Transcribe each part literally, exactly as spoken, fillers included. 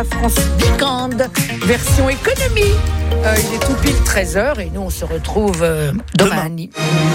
Ma France Weekend, version économie. Euh, il est tout pile treize heures et nous on se retrouve euh, demain. demain.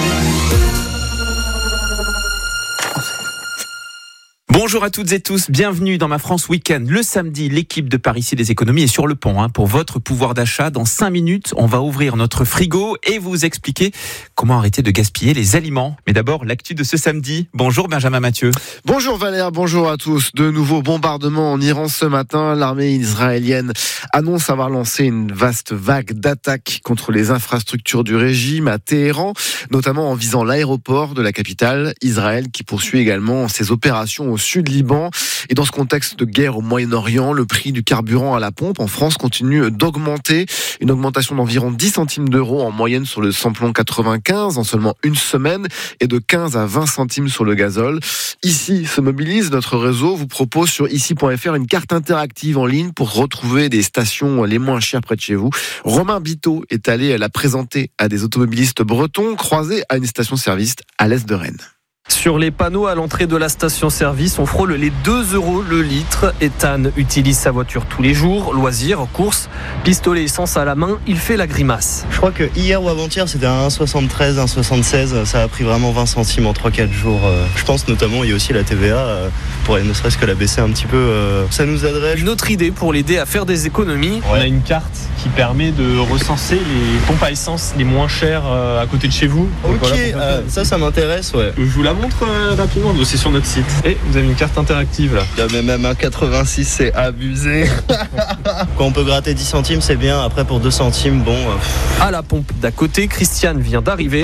Bonjour à toutes et tous, bienvenue dans Ma France Week-end. Le samedi, l'équipe de Parisis des économies est sur le pont hein, pour votre pouvoir d'achat. Dans cinq minutes, on va ouvrir notre frigo et vous expliquer comment arrêter de gaspiller les aliments. Mais d'abord, l'actu de ce samedi. Bonjour Benjamin Mathieu. Bonjour Valère, bonjour à tous. De nouveaux bombardements en Iran ce matin. L'armée israélienne annonce avoir lancé une vaste vague d'attaques contre les infrastructures du régime à Téhéran, notamment en visant l'aéroport de la capitale. Israël qui poursuit également ses opérations au sud Liban. Et dans ce contexte de guerre au Moyen-Orient, le prix du carburant à la pompe en France continue d'augmenter. Une augmentation d'environ dix centimes d'euros en moyenne sur le samplon quatre-vingt-quinze en seulement une semaine et de quinze à vingt centimes sur le gazole. Ici se mobilise, notre réseau vous propose sur ici point f r une carte interactive en ligne pour retrouver des stations les moins chères près de chez vous. Romain Biteau est allé la présenter à des automobilistes bretons croisés à une station-service à l'est de Rennes. Sur les panneaux à l'entrée de la station-service, on frôle les deux euros le litre. Ethan utilise sa voiture tous les jours, loisirs, courses, pistolet essence à la main, il fait la grimace. Je crois que hier ou avant-hier, c'était un un virgule soixante-treize, un virgule soixante-seize. Ça a pris vraiment vingt centimes en trois quatre jours. Je pense notamment, il y a aussi la T V A, pour ne serait-ce que la baisser un petit peu. Ça nous aiderait. Une autre idée pour l'aider à faire des économies. On a une carte qui permet de recenser les pompes à essence les moins chères à côté de chez vous. Ok, voilà, euh, ça, ça m'intéresse, ouais. Je vous la montre euh, rapidement, c'est sur notre site. Et vous avez une carte interactive là. Il y a même un quatre-vingt-six, c'est abusé. Quand on peut gratter dix centimes, c'est bien. Après, pour deux centimes, bon. Euh... À la pompe d'à côté, Christiane vient d'arriver.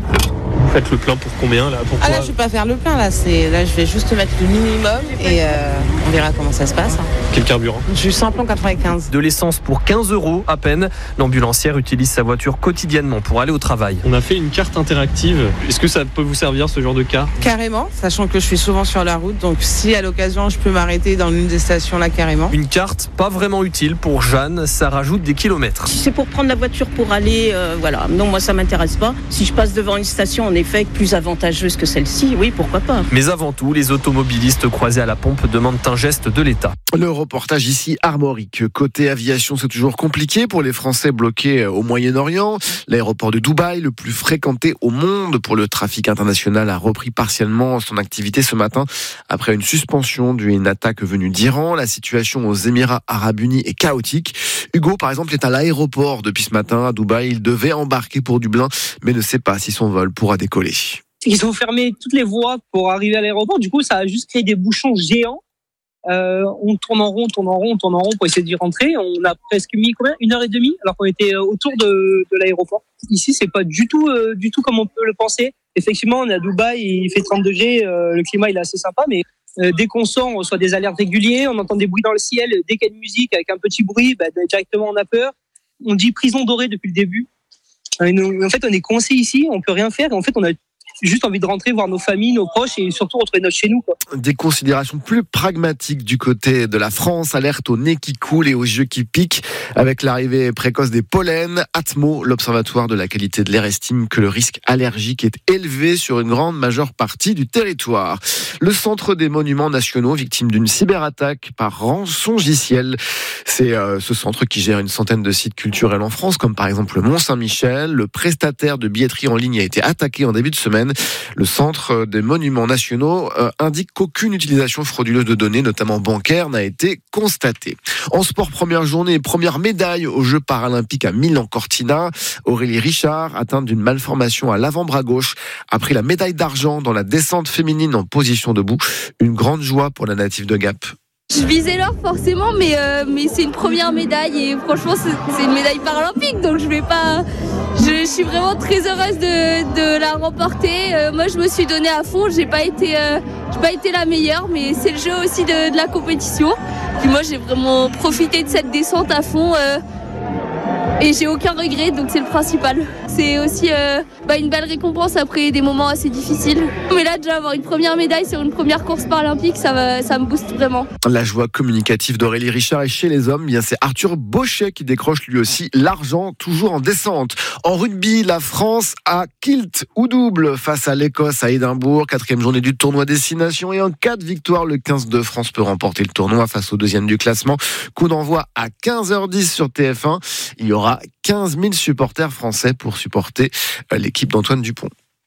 Vous faites le plein pour combien là? Pourquoi? Ah là, je vais pas faire le plein là. C'est là, je vais juste mettre le minimum et euh, on verra comment ça se passe. Quel carburant? Je suis samplon quatre-vingt-quinze. De l'essence pour quinze euros à peine. L'ambulancière utilise sa voiture quotidiennement pour aller au travail. On a fait une carte interactive. Est-ce que ça peut vous servir ce genre de carte? Carrément, sachant que je suis souvent sur la route. Donc si à l'occasion je peux m'arrêter dans l'une des stations là carrément. Une carte pas vraiment utile pour Jeanne, ça rajoute des kilomètres. C'est pour prendre la voiture pour aller, euh, voilà. Non, moi ça m'intéresse pas. Si je passe devant une station en effet plus avantageuse que celle-ci, oui, pourquoi pas. Mais avant tout, les automobilistes croisés à la pompe demandent un geste de l'État. Le reportage ici armorique. Côté aviation, c'est toujours compliqué pour les Français bloqués au Moyen-Orient. L'aéroport de Dubaï, le plus fréquenté au monde pour le trafic international, a repris partiellement son activité ce matin après une suspension due à une attaque venue d'Iran. La situation aux Émirats Arabes Unis est chaotique. Hugo, par exemple, est à l'aéroport depuis ce matin à Dubaï. Il devait embarquer pour Dublin, mais ne sait pas si son vol pourra décoller. Ils ont fermé toutes les voies pour arriver à l'aéroport. Du coup, ça a juste créé des bouchons géants. Euh, on tourne en rond, tourne en rond, tourne en rond pour essayer d'y rentrer. On a presque mis combien une heure et demie alors qu'on était autour de, de l'aéroport. Ici, c'est pas du tout, euh, du tout comme on peut le penser. Effectivement, on est à Dubaï, il fait trente degrés, euh, le climat il est assez sympa, mais euh, dès qu'on sort, on reçoit des alertes réguliers, on entend des bruits dans le ciel. Dès qu'il y a une musique avec un petit bruit, bah, directement on a peur. On dit prison dorée depuis le début. Euh, nous, en fait, on est coincé ici, on peut rien faire. Et en fait, on a juste envie de rentrer, voir nos familles, nos proches et surtout retrouver notre chez nous, quoi. Des considérations plus pragmatiques du côté de la France, alerte au nez qui coule et aux yeux qui piquent avec l'arrivée précoce des pollens. Atmo, l'observatoire de la qualité de l'air, estime que le risque allergique est élevé sur une grande majeure partie du territoire. Le Centre des monuments nationaux, victime d'une cyberattaque par rançongiciel. C'est euh, ce centre qui gère une centaine de sites culturels en France, comme par exemple le Mont-Saint-Michel. Le prestataire de billetterie en ligne a été attaqué en début de semaine. Le Centre des monuments nationaux euh, indique qu'aucune utilisation frauduleuse de données, notamment bancaires, n'a été constatée. En sport, première journée et première médaille aux Jeux paralympiques à Milan-Cortina. Aurélie Richard, atteinte d'une malformation à l'avant-bras gauche, a pris la médaille d'argent dans la descente féminine en position debout. Une grande joie pour la native de Gap. Je visais l'or forcément, mais, euh, mais c'est une première médaille et franchement c'est, c'est une médaille paralympique, donc je vais pas. Je, je suis vraiment très heureuse de, de la remporter. Euh, moi je me suis donnée à fond, j'ai pas été, euh, j'ai pas été la meilleure, mais c'est le jeu aussi de, de la compétition. Puis moi j'ai vraiment profité de cette descente à fond. Euh, et j'ai aucun regret, donc c'est le principal. C'est aussi euh, bah, une belle récompense après des moments assez difficiles. Mais là, déjà avoir une première médaille sur une première course paralympique, ça, va, ça me booste vraiment. La joie communicative d'Aurélie Richard. Et chez les hommes, bien c'est Arthur Bauchet qui décroche lui aussi l'argent, toujours en descente. En rugby, la France a kilt ou double face à l'Écosse à Édimbourg. Quatrième journée du tournoi Destination. Et en cas de victoire, le quinze de France peut remporter le tournoi face au deuxième du classement. Coup d'envoi à quinze heures dix sur T F un. Il y aura quinze mille supporters français pour supporter l'équipe d'Antoine Dupont.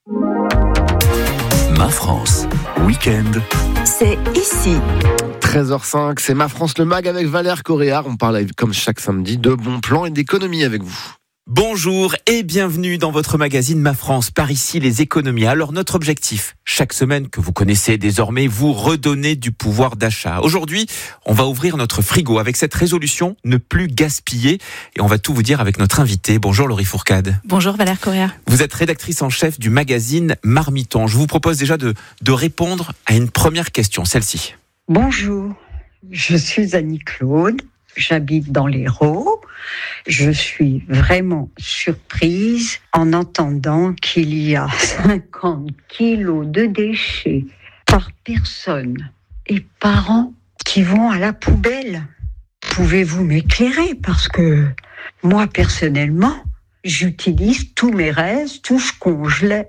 Ma France, week-end. C'est ici. treize heures cinq, c'est Ma France le Mag avec Valère Coréard. On parle comme chaque samedi de bons plans et d'économie avec vous. Bonjour et bienvenue dans votre magazine Ma France, par ici les économies. Alors notre objectif, chaque semaine que vous connaissez désormais, vous redonner du pouvoir d'achat. Aujourd'hui, on va ouvrir notre frigo avec cette résolution, ne plus gaspiller. Et on va tout vous dire avec notre invité. Bonjour Laurie Fourcade. Bonjour Valère Coréard. Vous êtes rédactrice en chef du magazine Marmiton. Je vous propose déjà de, de répondre à une première question, celle-ci. Bonjour, je suis Annie-Claude, j'habite dans l'Hérault. Je suis vraiment surprise en entendant qu'il y a cinquante kilos de déchets par personne et par an qui vont à la poubelle. Pouvez-vous m'éclairer? Parce que moi, personnellement, j'utilise tous mes restes, tout ce qu'on gèle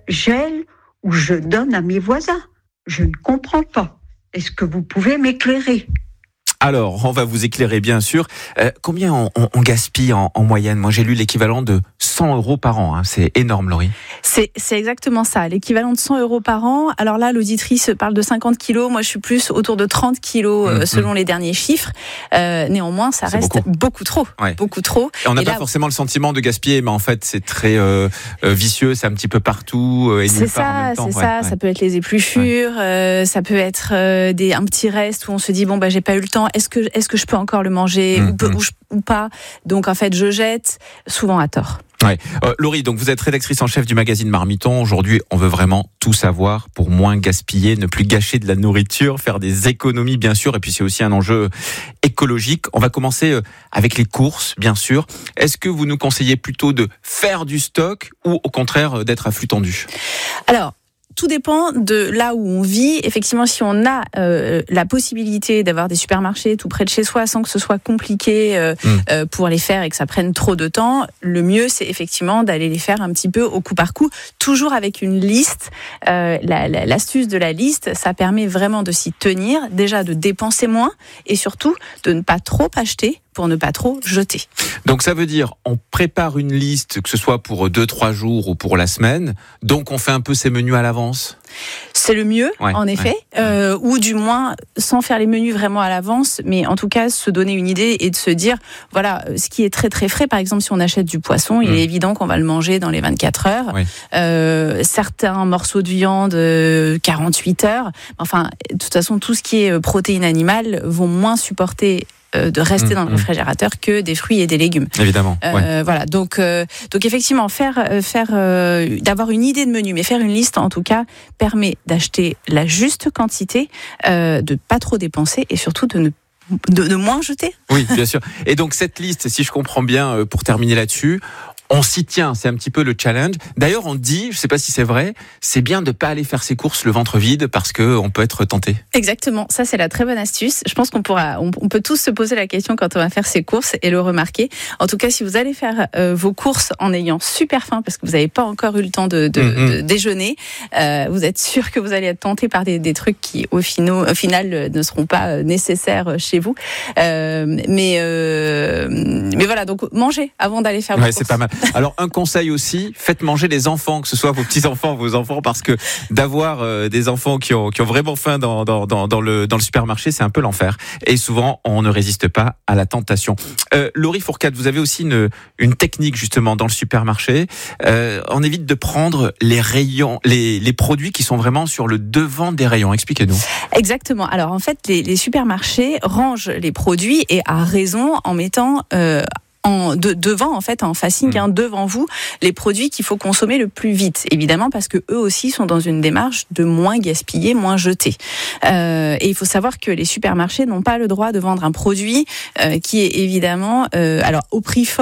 ou je donne à mes voisins. Je ne comprends pas. Est-ce que vous pouvez m'éclairer? Alors, on va vous éclairer bien sûr. Euh, combien on, on, on gaspille en, en moyenne? Moi, j'ai lu l'équivalent de cent euros par an. Hein. C'est énorme, Laurie. C'est, c'est exactement ça, l'équivalent de cent euros par an. Alors là, l'auditrice parle de cinquante kilos. Moi, je suis plus autour de trente kilos euh, mmh, selon mmh. les derniers chiffres. Euh, néanmoins, ça c'est reste beaucoup, beaucoup trop. Ouais. Beaucoup trop. Et on n'a pas là, forcément le sentiment de gaspiller, mais en fait, c'est très euh, euh, vicieux. C'est un petit peu partout. Euh, et c'est ça, en même temps. c'est ouais, ça. Ouais. Ça peut être les épluchures. Ouais. Euh, ça peut être euh, des, un petit reste où on se dit, bon, bah, j'ai pas eu le temps. Est-ce que, est-ce que je peux encore le manger mmh, ou, peu, mmh. ou, ou pas? Donc, en fait, je jette, souvent à tort. Ouais. Euh, Laurie, donc vous êtes rédactrice en chef du magazine Marmiton. Aujourd'hui, on veut vraiment tout savoir pour moins gaspiller, ne plus gâcher de la nourriture, faire des économies, bien sûr. Et puis, c'est aussi un enjeu écologique. On va commencer avec les courses, bien sûr. Est-ce que vous nous conseillez plutôt de faire du stock ou au contraire d'être à flux tendu? Alors, tout dépend de là où on vit. Effectivement, si on a euh, la possibilité d'avoir des supermarchés tout près de chez soi sans que ce soit compliqué euh, mmh. euh, pour les faire et que ça prenne trop de temps, le mieux, c'est effectivement d'aller les faire un petit peu au coup par coup, toujours avec une liste. Euh, la, la, l'astuce de la liste, ça permet vraiment de s'y tenir, déjà de dépenser moins et surtout de ne pas trop acheter pour ne pas trop jeter. Donc ça veut dire, on prépare une liste, que ce soit pour deux, trois jours ou pour la semaine, donc on fait un peu ses menus à l'avance? C'est le mieux, ouais, en effet, ouais. euh, ou du moins sans faire les menus vraiment à l'avance, mais en tout cas se donner une idée et de se dire, voilà, ce qui est très très frais, par exemple si on achète du poisson, mmh. il est évident qu'on va le manger dans les vingt-quatre heures, ouais. euh, certains morceaux de viande, euh, quarante-huit heures, enfin, de toute façon, tout ce qui est protéines animales vont moins supporter de rester mmh, dans le réfrigérateur mmh. que des fruits et des légumes. Évidemment. Euh, ouais. Voilà. Donc, euh, donc effectivement, faire, faire, euh, d'avoir une idée de menu, mais faire une liste en tout cas permet d'acheter la juste quantité, euh, de pas trop dépenser et surtout de ne de, de moins jeter. Oui, bien sûr. Et donc cette liste, si je comprends bien, pour terminer là-dessus, on s'y tient, c'est un petit peu le challenge. D'ailleurs, on dit, je ne sais pas si c'est vrai, c'est bien de ne pas aller faire ses courses le ventre vide parce qu'on peut être tenté. Exactement, ça c'est la très bonne astuce. Je pense qu'on pourra, on, on peut tous se poser la question quand on va faire ses courses et le remarquer. En tout cas, si vous allez faire euh, vos courses en ayant super faim parce que vous n'avez pas encore eu le temps de, de, mm-hmm. de déjeuner, euh, vous êtes sûr que vous allez être tenté par des, des trucs qui au, fino, au final ne seront pas nécessaires chez vous. Euh, mais, euh, mais voilà, donc mangez avant d'aller faire vos ouais, courses. C'est pas mal. Alors un conseil aussi, faites manger les enfants, que ce soit vos petits-enfants, vos enfants, parce que d'avoir euh, des enfants qui ont, qui ont vraiment faim dans, dans, dans, dans, le, dans le supermarché, c'est un peu l'enfer. Et souvent, on ne résiste pas à la tentation. Euh, Laurie Fourcade, vous avez aussi une, une technique justement dans le supermarché. Euh, on évite de prendre les rayons, les, les produits qui sont vraiment sur le devant des rayons. Expliquez-nous. Exactement. Alors en fait, les, les supermarchés rangent les produits et à raison en mettant... Euh, En, de, devant en fait en facing mmh. hein, devant vous les produits qu'il faut consommer le plus vite, évidemment parce que eux aussi sont dans une démarche de moins gaspiller, moins jeter. Euh, et il faut savoir que les supermarchés n'ont pas le droit de vendre un produit euh, qui est évidemment euh, alors au prix fort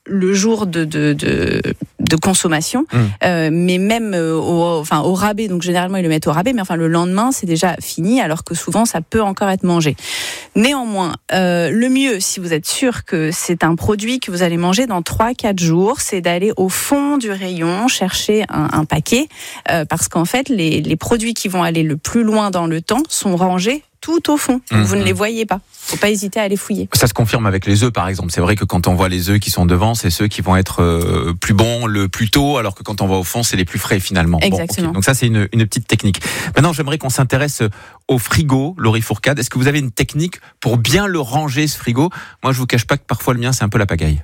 le jour de, de, de, de consommation, mmh. euh, mais même au, enfin, au rabais, donc généralement ils le mettent au rabais, mais enfin le lendemain c'est déjà fini, alors que souvent ça peut encore être mangé. Néanmoins, euh, le mieux, si vous êtes sûr que c'est un produit que vous allez manger dans trois à quatre jours, c'est d'aller au fond du rayon chercher un, un paquet, euh, parce qu'en fait les, les produits qui vont aller le plus loin dans le temps sont rangés tout au fond. Mmh. Vous ne les voyez pas. Faut pas hésiter à les fouiller. Ça se confirme avec les œufs, par exemple. C'est vrai que quand on voit les œufs qui sont devant, c'est ceux qui vont être euh, plus bons le plus tôt, alors que quand on va au fond, c'est les plus frais finalement. Exactement. Bon, okay. Donc ça, c'est une, une petite technique. Maintenant, j'aimerais qu'on s'intéresse au frigo, Laurie Fourcade. Est-ce que vous avez une technique pour bien le ranger, ce frigo ? Moi, je vous cache pas que parfois le mien, c'est un peu la pagaille.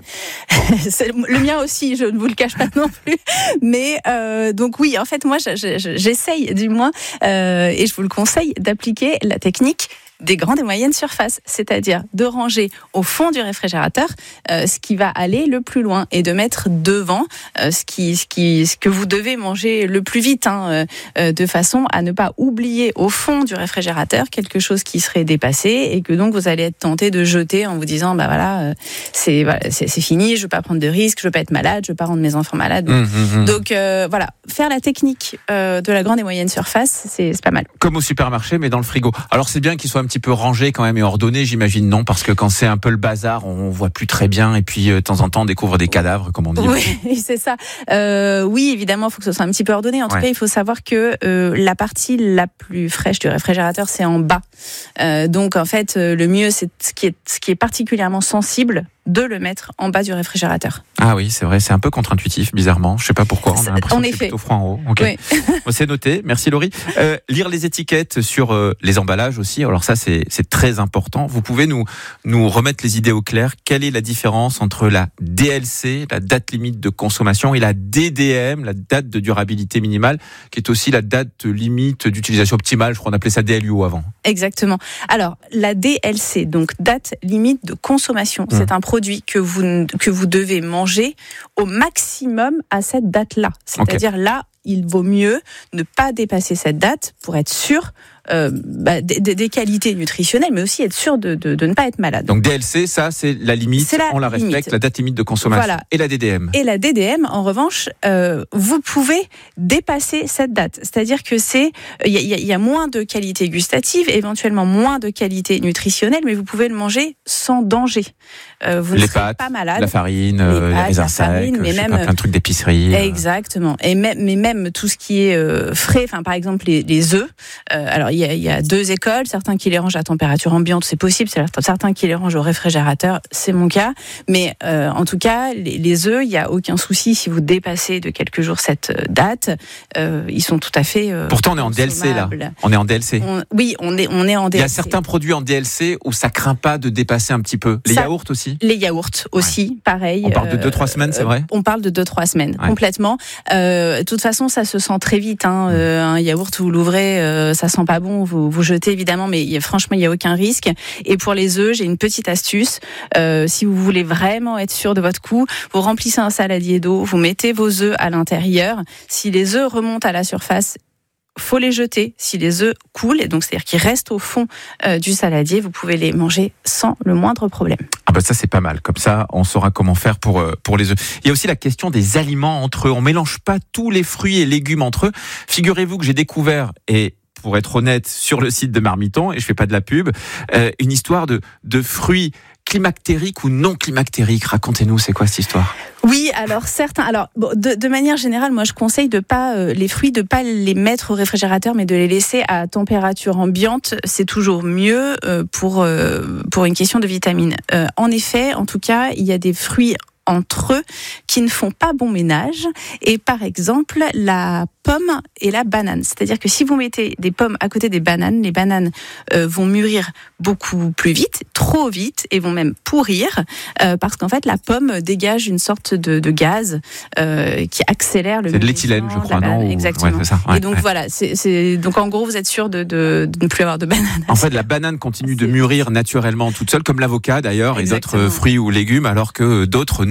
C'est le mien aussi, je ne vous le cache pas non plus. Mais euh, donc oui, en fait, moi, je, je, j'essaye du moins, euh, et je vous le conseille, d'appliquer la technique des grandes et moyennes surfaces, c'est-à-dire de ranger au fond du réfrigérateur euh, ce qui va aller le plus loin et de mettre devant euh, ce, qui, ce, qui, ce que vous devez manger le plus vite, hein, euh, de façon à ne pas oublier au fond du réfrigérateur quelque chose qui serait dépassé et que donc vous allez être tenté de jeter en vous disant bah voilà, euh, c'est, voilà c'est, c'est fini, je ne veux pas prendre de risques, je ne veux pas être malade, je ne veux pas rendre mes enfants malades. Mmh, mmh, mmh. Donc euh, voilà, faire la technique euh, de la grande et moyenne surface, c'est, c'est pas mal. Comme au supermarché, mais dans le frigo. Alors c'est bien qu'il soit un petit peu rangé quand même et ordonné, j'imagine, non, parce que quand c'est un peu le bazar, on voit plus très bien et puis euh, de temps en temps on découvre des cadavres, comme on dit. Oui, c'est ça. Euh, oui, évidemment, il faut que ce soit un petit peu ordonné. En ouais. tout cas, il faut savoir que euh, la partie la plus fraîche du réfrigérateur, c'est en bas. Euh, donc en fait, le mieux, c'est ce qui est, ce qui est particulièrement sensible, de le mettre en bas du réfrigérateur. Ah oui, c'est vrai, c'est un peu contre-intuitif, bizarrement. Je sais pas pourquoi, on a l'impression en que effet. C'est plutôt froid en haut. Okay. Oui. Bon, c'est noté, merci Laurie. Euh, lire les étiquettes sur euh, les emballages aussi, alors ça c'est, c'est très important. Vous pouvez nous, nous remettre les idées au clair. Quelle est la différence entre la D L C, la date limite de consommation, et la D D M, la date de durabilité minimale, qui est aussi la date limite d'utilisation optimale, je crois qu'on appelait ça D L U O avant. Exactement. Alors, la D L C, donc date limite de consommation, mmh. c'est un produit que vous, que vous devez manger au maximum à cette date-là. C'est-à-dire okay. là, il vaut mieux ne pas dépasser cette date pour être sûr euh, bah, des, des qualités nutritionnelles, mais aussi être sûr de, de, de ne pas être malade. Donc D L C, ça c'est la limite, c'est la on la respecte, limite. La date limite de consommation. Voilà. Et la D D M. Et la D D M, en revanche, euh, vous pouvez dépasser cette date. C'est-à-dire que c'est, il y, y, y a moins de qualité gustative, éventuellement moins de qualité nutritionnelle, mais vous pouvez le manger sans danger. Euh, vous les ne serez pâtes, pas malade. La farine, les, pâtes, les raisins secs, mais même pas, plein de trucs d'épicerie. Exactement. Et même, mais même tout ce qui est euh, frais, enfin par exemple les, les œufs. Euh, alors il y a, il y a deux écoles, certains qui les rangent à température ambiante, c'est possible, certains qui les rangent au réfrigérateur, c'est mon cas. Mais euh, en tout cas, les, les œufs, il y a aucun souci si vous dépassez de quelques jours cette date, euh, ils sont tout à fait. Euh, Pourtant, on est en D L C là. On est en D L C. On, oui, on est, on est en D L C. Il y a certains produits en D L C où ça craint pas de dépasser un petit peu. Les ça, yaourts aussi. Les yaourts aussi, ouais. pareil. On parle de deux trois semaines, c'est vrai. On parle de deux trois semaines, ouais. complètement. Euh, de toute façon, ça se sent très vite. Hein. Euh, un yaourt, vous l'ouvrez, euh, ça sent pas bon, vous vous jetez évidemment, mais y a, franchement, il y a aucun risque. Et pour les œufs, j'ai une petite astuce. Euh, si vous voulez vraiment être sûr de votre coup, vous remplissez un saladier d'eau, vous mettez vos œufs à l'intérieur. Si les œufs remontent à la surface, faut les jeter. Si les œufs coulent, et donc c'est-à-dire qu'ils restent au fond euh, du saladier, vous pouvez les manger sans le moindre problème. Ah bah ça c'est pas mal. Comme ça, on saura comment faire pour euh, pour les œufs. Il y a aussi la question des aliments entre eux. On mélange pas tous les fruits et légumes entre eux. Figurez-vous que j'ai découvert, et pour être honnête, sur le site de Marmiton, et je fais pas de la pub, euh, une histoire de de fruits climactériques ou non climactériques. Racontez-nous, c'est quoi cette histoire ? Oui, alors certains. Alors bon, de, de manière générale, moi je conseille de pas euh, les fruits de pas les mettre au réfrigérateur, mais de les laisser à température ambiante. C'est toujours mieux euh, pour euh, pour une question de vitamines. Euh, en effet, en tout cas, il y a des fruits entre eux qui ne font pas bon ménage, et par exemple la pomme et la banane. C'est-à-dire que si vous mettez des pommes à côté des bananes, les bananes euh, vont mûrir beaucoup plus vite, trop vite, et vont même pourrir, euh, parce qu'en fait la pomme dégage une sorte de, de gaz euh, qui accélère le. C'est de l'éthylène, je crois, non ? Exactement. Ouais, c'est ça. Ouais, et donc ouais. voilà, c'est, c'est donc en gros vous êtes sûr de, de, de ne plus avoir de banane. En fait, la banane continue de mûrir naturellement toute seule, comme l'avocat d'ailleurs. Exactement. Et d'autres fruits ou légumes, alors que d'autres non.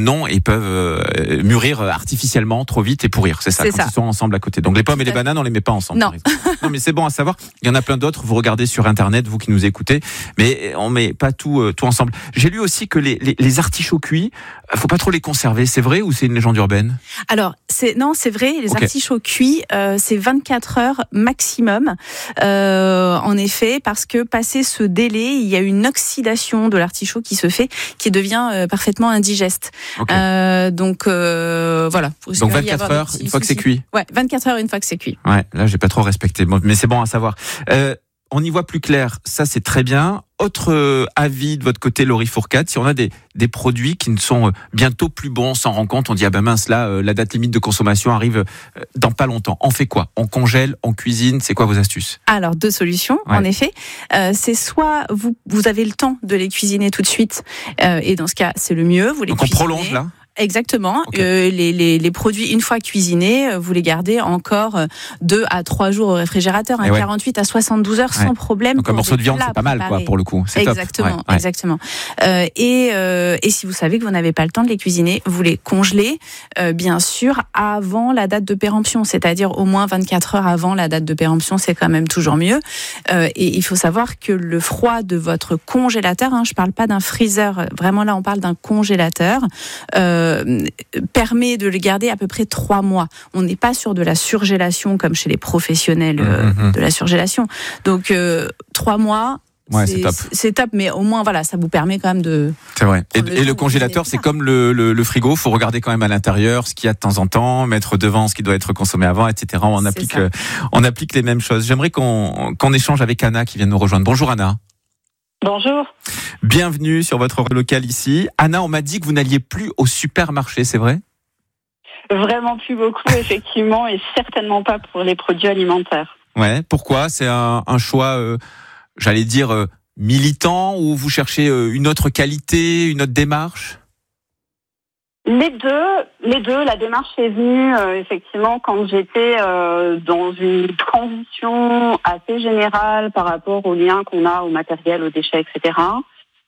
non et peuvent euh, mûrir artificiellement trop vite et pourrir. C'est ça, c'est quand ça. ils sont ensemble à côté. Donc les pommes et les bananes, on les met pas ensemble. Non. Non, mais c'est bon à savoir. Il y en a plein d'autres. Vous regardez sur Internet, vous qui nous écoutez, mais on met pas tout, euh, tout ensemble. J'ai lu aussi que les, les, les artichauts cuits, faut pas trop les conserver. C'est vrai ou c'est une légende urbaine? Alors, c'est, non, c'est vrai. Les Okay. artichauts cuits, euh, c'est vingt-quatre heures maximum. Euh, en effet, parce que passé ce délai, il y a une oxydation de l'artichaut qui se fait, qui devient euh, parfaitement indigeste. Okay. Euh, donc euh, voilà. Donc vingt-quatre heures une fois que c'est cuit. Ouais, vingt-quatre heures une fois que c'est cuit. Ouais, là j'ai pas trop respecté, bon, mais c'est bon à savoir. Euh, on y voit plus clair, ça c'est très bien. Autre euh, avis de votre côté, Laurie Fourcade, si on a des, des produits qui ne sont euh, bientôt plus bons, on s'en rend compte, on dit ah ben mince là, euh, la date limite de consommation arrive euh, dans pas longtemps. On fait quoi? On congèle, on cuisine, c'est quoi vos astuces? Alors deux solutions, ouais. en effet. Euh, c'est soit vous vous avez le temps de les cuisiner tout de suite, euh, et dans ce cas c'est le mieux. Vous les Donc on cuisinez. prolonge là? Exactement. Okay. Euh, les, les, les produits, une fois cuisinés, vous les gardez encore deux à trois jours au réfrigérateur, hein, ouais. quarante-huit à soixante-douze heures ouais. sans problème. Donc un morceau de viande, c'est pas mal, quoi, pour le coup. C'est exactement, top. Ouais, ouais. exactement. Euh, et, euh, et si vous savez que vous n'avez pas le temps de les cuisiner, vous les congelez, euh, bien sûr, avant la date de péremption, c'est-à-dire au moins vingt-quatre heures avant la date de péremption, c'est quand même toujours mieux. Euh, et il faut savoir que le froid de votre congélateur, hein, je parle pas d'un freezer, vraiment là on parle d'un congélateur, euh, permet de le garder à peu près trois mois. On n'est pas sur de la surgélation comme chez les professionnels euh, mmh, mmh. de la surgélation. Donc euh, trois mois. Ouais, c'est, c'est top. C'est top, mais au moins voilà, ça vous permet quand même de. C'est vrai. Et, le, et le congélateur, c'est comme le, le, le frigo. Faut regarder quand même à l'intérieur ce qu'il y a de temps en temps, mettre devant ce qui doit être consommé avant, et cetera. On c'est applique, euh, on applique les mêmes choses. J'aimerais qu'on, qu'on échange avec Anna qui vient de nous rejoindre. Bonjour Anna. Bonjour. Bienvenue sur votre local ici. Anna, on m'a dit que vous n'alliez plus au supermarché, c'est vrai? Vraiment plus beaucoup, effectivement, et certainement pas pour les produits alimentaires. Ouais, pourquoi? C'est un, un choix, euh, j'allais dire, euh, militant, ou vous cherchez euh, une autre qualité, une autre démarche? Les deux, les deux. La démarche est venue euh, effectivement quand j'étais euh, dans une transition assez générale par rapport aux liens qu'on a au matériel, aux déchets, et cetera.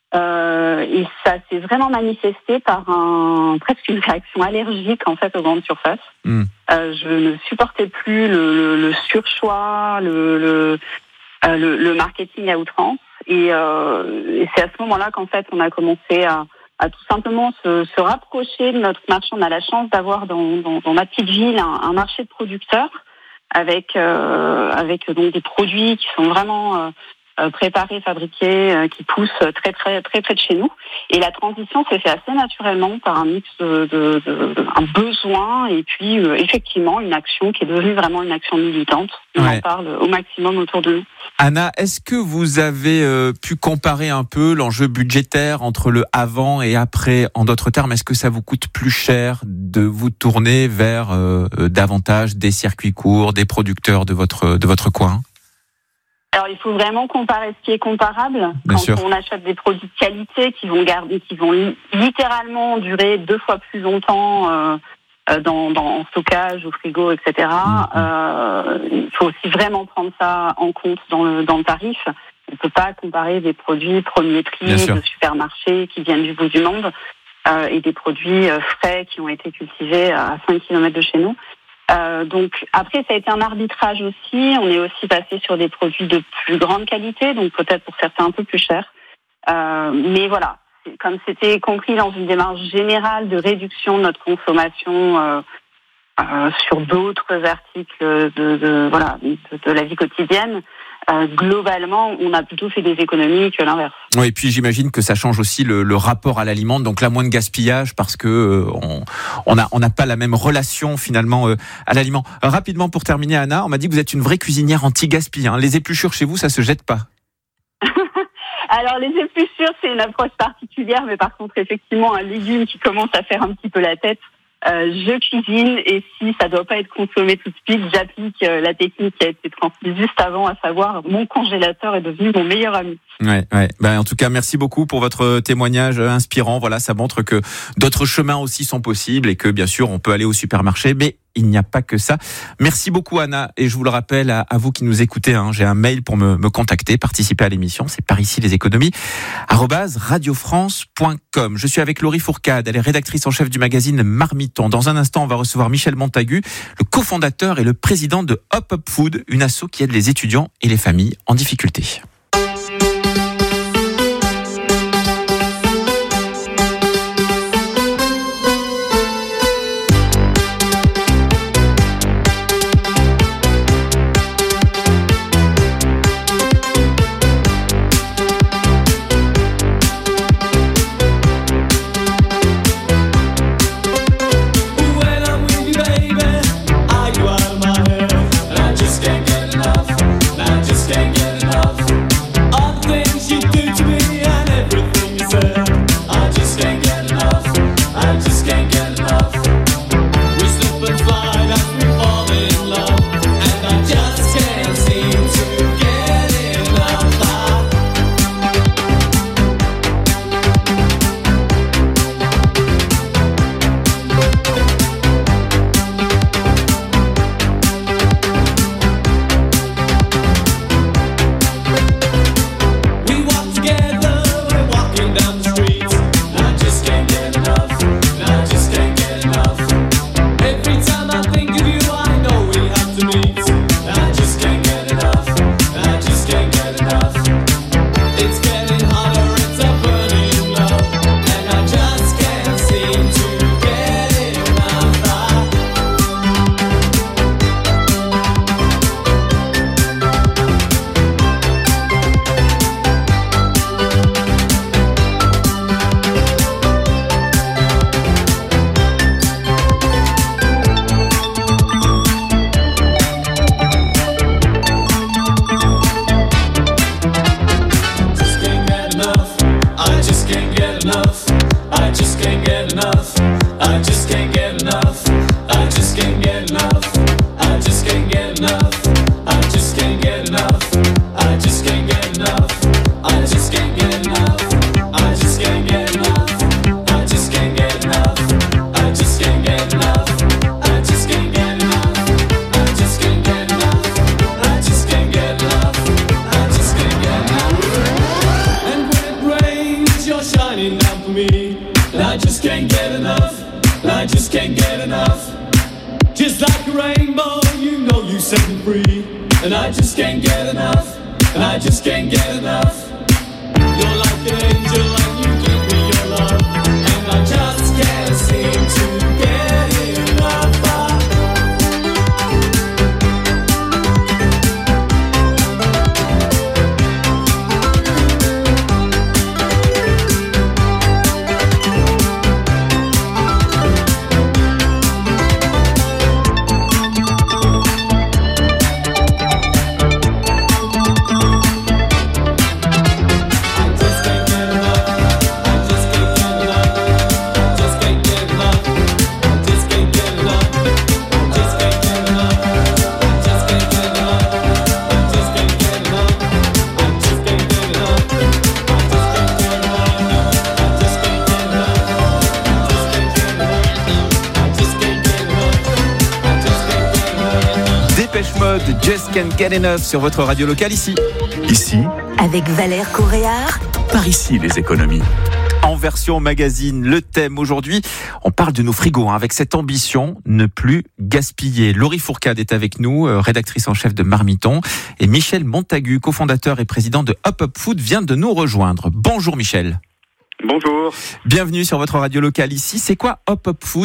Euh, et ça s'est vraiment manifesté par un presque une réaction allergique en fait aux grandes surfaces. Mmh. Euh, je ne supportais plus le, le, le surchoix, le, le, euh, le, le marketing à outrance. Et, euh, et c'est à ce moment-là qu'en fait on a commencé à à tout simplement se, se rapprocher de notre marché. On a la chance d'avoir dans, dans, dans ma petite ville un, un marché de producteurs avec euh, avec donc des produits qui sont vraiment euh, préparés, fabriqués, euh, qui poussent très très très près de chez nous. Et la transition s'est faite assez naturellement par un mix de, de, de, de un besoin et puis euh, effectivement une action qui est devenue vraiment une action militante. On ouais. en parle au maximum autour de nous. Anna, est-ce que vous avez euh, pu comparer un peu l'enjeu budgétaire entre le avant et après? En d'autres termes, est-ce que ça vous coûte plus cher de vous tourner vers euh, davantage des circuits courts, des producteurs de votre de votre coin? Alors, il faut vraiment comparer ce qui est comparable. Bien Quand sûr. On achète des produits de qualité qui vont garder, qui vont li- littéralement durer deux fois plus longtemps euh, dans, dans stockage, au frigo, et cetera. Mmh. Euh, il faut aussi vraiment prendre ça en compte dans le, dans le tarif. On ne peut pas comparer des produits premier prix de supermarché qui viennent du bout du monde euh, et des produits frais qui ont été cultivés à cinq kilomètres de chez nous. Euh, donc après ça a été un arbitrage aussi. On est aussi passé sur des produits de plus grande qualité, donc peut-être pour certains un peu plus chers. Euh, mais voilà, comme c'était compris dans une démarche générale de réduction de notre consommation euh, euh, sur d'autres articles de, de voilà de, de la vie quotidienne. Euh, globalement, on a plutôt fait des économies que l'inverse. Oui, et puis j'imagine que ça change aussi le, le rapport à l'aliment, donc là moins de gaspillage parce que euh, on on a on n'a pas la même relation finalement euh, à l'aliment. Euh, rapidement pour terminer, Anna, on m'a dit que vous êtes une vraie cuisinière anti-gaspi. Hein. Les épluchures chez vous, ça se jette pas? Alors les épluchures, c'est une approche particulière, mais par contre effectivement un légume qui commence à faire un petit peu la tête. Euh, je cuisine et si ça doit pas être consommé tout de suite, j'applique euh, la technique qui a été transmise juste avant, à savoir mon congélateur est devenu mon meilleur ami. Ouais, ouais. Ben, en tout cas, merci beaucoup pour votre témoignage inspirant. Voilà, ça montre que d'autres chemins aussi sont possibles et que bien sûr, on peut aller au supermarché, mais il n'y a pas que ça. Merci beaucoup Anna, et je vous le rappelle à, à vous qui nous écoutez, hein, j'ai un mail pour me, me contacter, participer à l'émission, c'est par ici les économies, arobase radiofrance point com. Je suis avec Laurie Fourcade, elle est rédactrice en chef du magazine Marmiton. Dans un instant, on va recevoir Michel Montagu, le cofondateur et le président de Hop Up Food, une asso qui aide les étudiants et les familles en difficulté. Just Can't Get Enough sur votre radio locale ici. Ici, avec Valère Coréard. Par ici les économies. En version magazine, le thème aujourd'hui, on parle de nos frigos hein, avec cette ambition, ne plus gaspiller. Laurie Fourcade est avec nous, rédactrice en chef de Marmiton, et Michel Montagu, cofondateur et président de Hop Up Food, vient de nous rejoindre. Bonjour Michel. Bonjour. Bienvenue sur votre radio locale ici. C'est quoi Hop Up Food ?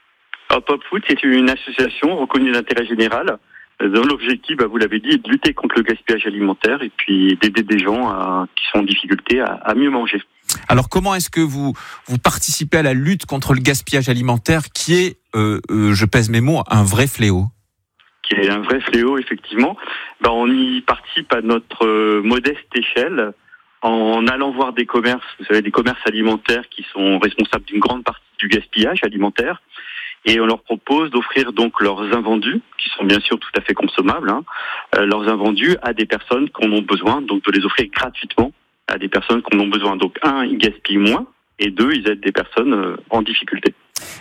Hop Up Food, c'est une association reconnue d'intérêt général dont l'objectif, bah, vous l'avez dit, est de lutter contre le gaspillage alimentaire et puis d'aider des gens à, qui sont en difficulté à, à mieux manger. Alors comment est-ce que vous, vous participez à la lutte contre le gaspillage alimentaire qui est, euh, euh, je pèse mes mots, un vrai fléau ? Qui est un vrai fléau, effectivement. Bah, on y participe à notre euh, modeste échelle en allant voir des commerces, vous savez, des commerces alimentaires qui sont responsables d'une grande partie du gaspillage alimentaire. Et on leur propose d'offrir donc leurs invendus, qui sont bien sûr tout à fait consommables, hein, euh, leurs invendus à des personnes qui en ont besoin, donc de les offrir gratuitement à des personnes qui en ont besoin. Donc un, ils gaspillent moins, et deux, ils aident des personnes euh, en difficulté.